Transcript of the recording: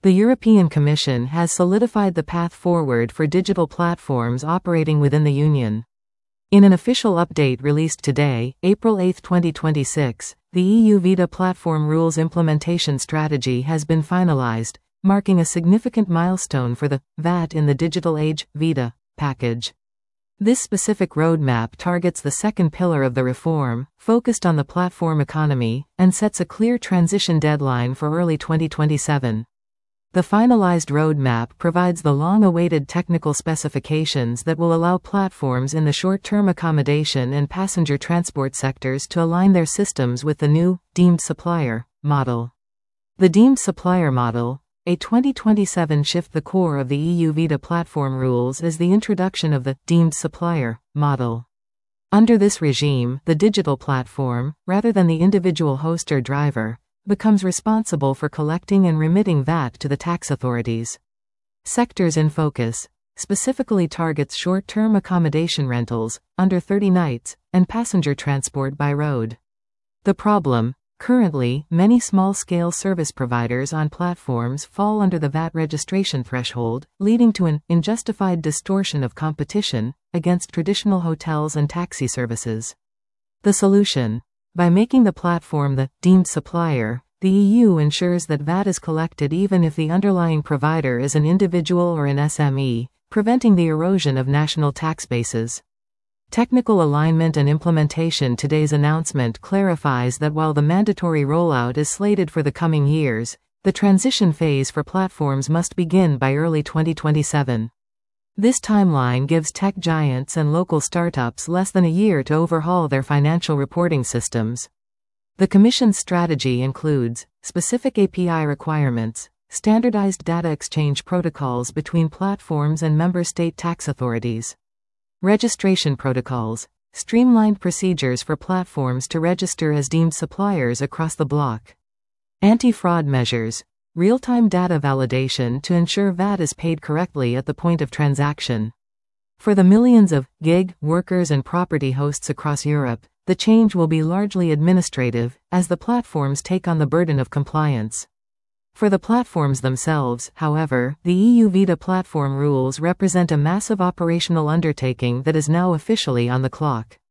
The European Commission has solidified the path forward for digital platforms operating within the Union. In an official update released today, April 8, 2026, the EU ViDA Platform Rules Implementation Strategy has been finalized, marking a significant milestone for the VAT in the Digital Age ViDA package. This specific roadmap targets the second pillar of the reform, focused on the platform economy, and sets a clear transition deadline for early 2027. The finalized roadmap provides the long-awaited technical specifications that will allow platforms in the short-term accommodation and passenger transport sectors to align their systems with the new deemed supplier model. The deemed supplier model, a 2027 shift. The core of the EU ViDA platform rules is the introduction of the deemed supplier model. Under this regime, the digital platform, rather than the individual host or driver, becomes responsible for collecting and remitting VAT to the tax authorities. Sectors in focus specifically targets short-term accommodation rentals, under 30 nights, and passenger transport by road. The problem: currently, many small-scale service providers on platforms fall under the VAT registration threshold, leading to an unjustified distortion of competition against traditional hotels and taxi services. The solution: by making the platform the deemed supplier, the EU ensures that VAT is collected even if the underlying provider is an individual or an SME, preventing the erosion of national tax bases. Technical alignment and implementation. Today's announcement clarifies that while the mandatory rollout is slated for the coming years, the transition phase for platforms must begin by early 2027. This timeline gives tech giants and local startups less than a year to overhaul their financial reporting systems. The Commission's strategy includes specific API requirements, standardized data exchange protocols between platforms and member state tax authorities, registration protocols, streamlined procedures for platforms to register as deemed suppliers across the bloc, anti-fraud measures, real-time data validation to ensure VAT is paid correctly at the point of transaction. For the millions of gig workers and property hosts across Europe, the change will be largely administrative, as the platforms take on the burden of compliance. For the platforms themselves, however, the EU ViDA platform rules represent a massive operational undertaking that is now officially on the clock.